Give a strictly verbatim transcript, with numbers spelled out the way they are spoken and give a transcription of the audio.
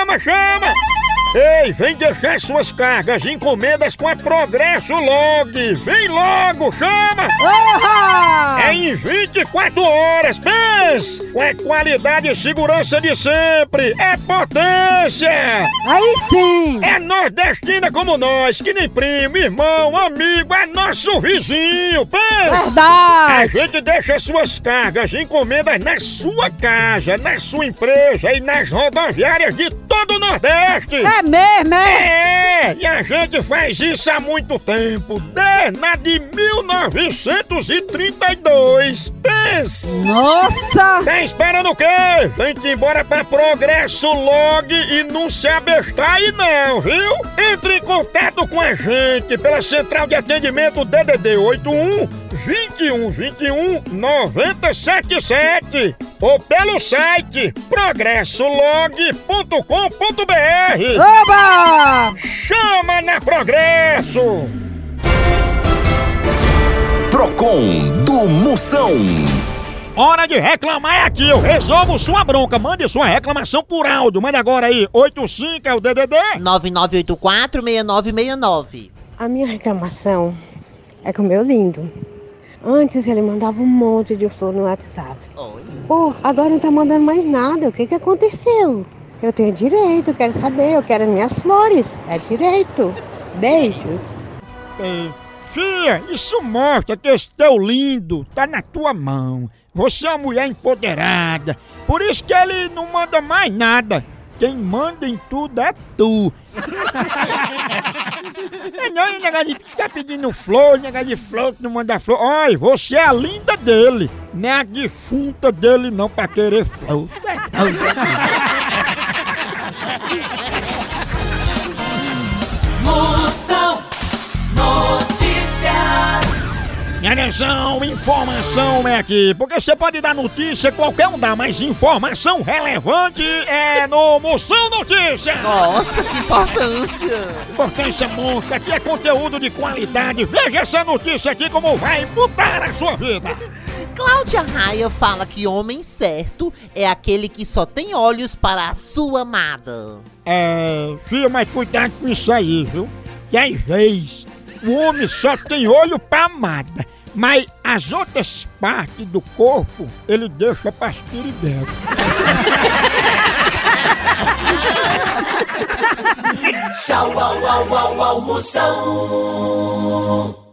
chama, chama! Ei, vem deixar suas cargas e encomendas com a Progresso Log! Vem logo, chama! Uhum. É em vinte e quatro horas, pensa! Com a qualidade e segurança de sempre! É potência! Aí sim! É nordestina como nós, que nem primo, irmão, amigo, é nosso vizinho, pensa! A Verdade! gente deixa suas cargas e encomendas na sua casa, na sua empresa e nas rodoviárias de todo o Nordeste! É mesmo, é? É, e a gente faz isso há muito tempo, desde a de mil novecentos e trinta e dois. Pensa! Nossa! Tá esperando o quê? Tem que ir embora pra Progresso Log e não se abestar aí não, viu? Entre em contato com a gente pela central de atendimento D D D oito um, vinte e um, vinte e um, noventa e sete sete ou pelo site progresso log ponto com ponto br. Oba! Chama na Progresso! Procon do Moção. Hora de reclamar é aqui, eu resolvo sua bronca. Mande sua reclamação por áudio. Manda agora aí, oito cinco é o D D D. nove nove oito quatro, seis nove seis nove. A minha reclamação é com o meu lindo. Antes ele mandava um monte de flor no WhatsApp. Oi. Pô, agora não tá mandando mais nada. O que que aconteceu? Eu tenho direito, eu quero saber, eu quero as minhas flores. É direito. Beijos. Ei, Fia, isso mostra que esse teu lindo tá na tua mão. Você é uma mulher empoderada. Por isso que ele não manda mais nada. Quem manda em tudo é tu. É não, é negócio de ficar pedindo flor, negócio de flor que não manda flor. Olha, você é a linda dele, não é a defunta dele não pra querer flor. Moção Notícias. Minha atenção, informação é aqui, porque você pode dar notícia, qualquer um dá, mas informação relevante é no Moção Notícias. Nossa, que importância! Importância monstro, aqui é conteúdo de qualidade. Veja essa notícia aqui como vai mudar a sua vida. Cláudia Raia fala que homem certo é aquele que só tem olhos para a sua amada. É, filho, mas cuidado com isso aí, viu? Que às vezes o homem só tem olho pra amada, mas as outras partes do corpo ele deixa pra piriguetas. Tchau, au, au, au, au, Moção.